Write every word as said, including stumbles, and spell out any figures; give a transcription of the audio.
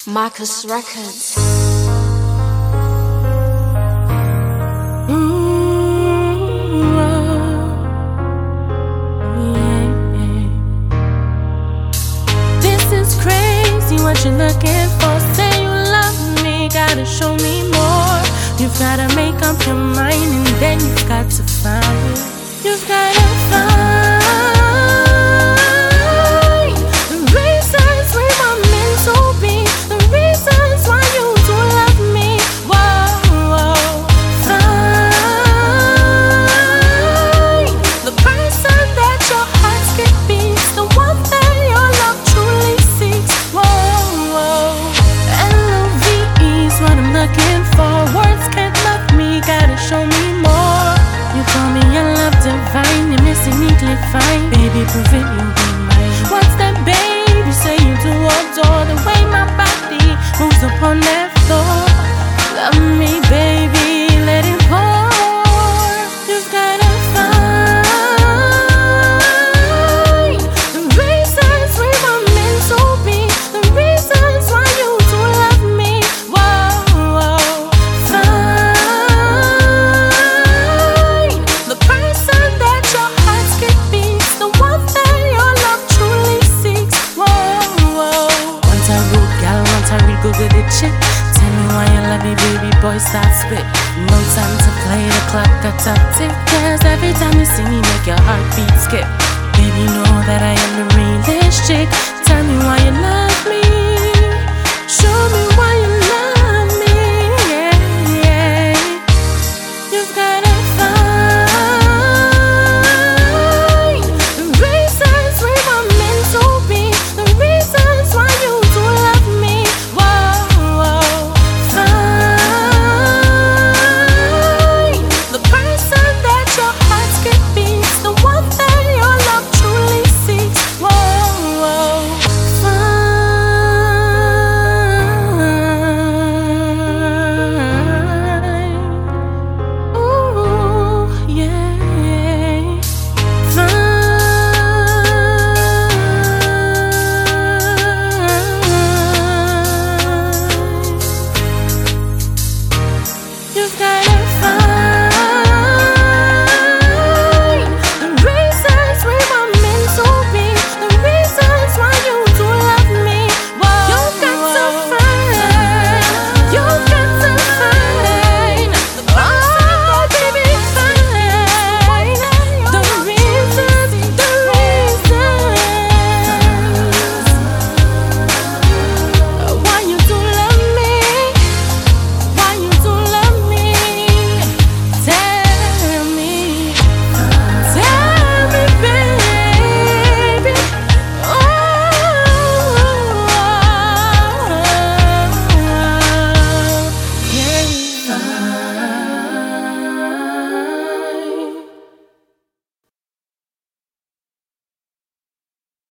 Marcus Records. What you looking for? Say you love me, gotta show me more. You've gotta make up your mind and then you've got to find. You've gotta find the reasons we were meant to be, the reasons why you do love me. Whoa, whoa. Find the person that your heart skips, the one that your love truly seeks. Whoa. What I'm looking for. Words can't love me, gotta show me more. You call me your love divine, you're missing neatly fine. Baby, prove it, you'll be mine. What's that, babe? You say you do adore the way my body moves upon that floor. Love me, baby, let it pour. You've gotta find the reasons we were meant to be, the reasons why you do love me. Google the chick. Tell me why you love me, baby boy, stop spit. No time to play, the clock got top tick. Cause every time you see me make your heartbeat skip. Baby, know that I am the realest chick. Tell me why you love